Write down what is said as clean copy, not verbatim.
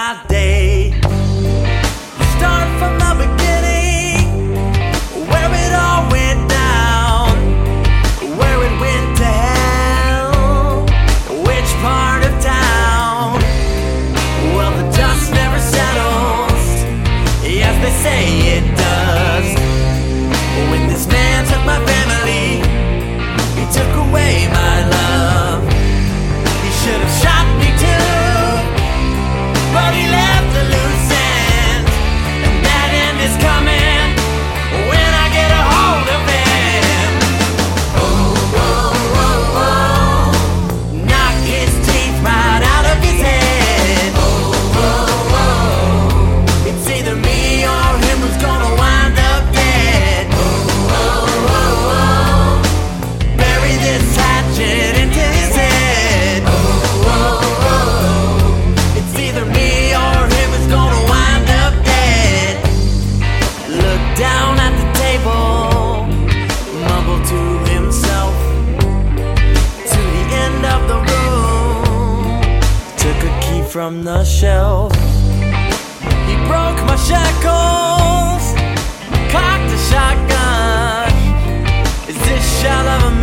my day. Start from the beginning, where it all went down, where it went to hell, which part of town. Well, the dust never settles, yes, they say it does. When this man took my family, he took away my love. He should have shot me too, but he left a loose end, and that end is coming when I get a hold of him. Oh, oh, oh, oh. Knock his teeth right out of his head. Oh, oh, oh. It's either me or him who's gonna wind up dead. Oh, oh, oh, oh. Bury this hatchet into his head. Oh, oh, oh. It's either me or him who's gonna wind up dead. Look down at the table, mumble to himself. To the end of the room, took a key from the shelf. He broke my shackles, cocked a shotgun. Is this shell of a